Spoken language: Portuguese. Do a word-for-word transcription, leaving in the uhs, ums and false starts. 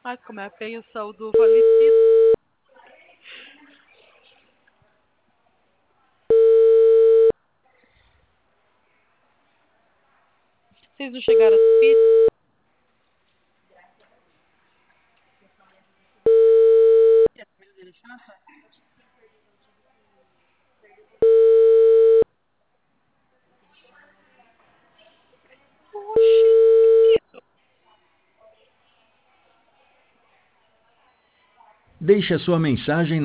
Ai, como é a pensão do falecido. Vocês não chegaram a subir? Oxi, isso. Deixe a sua mensagem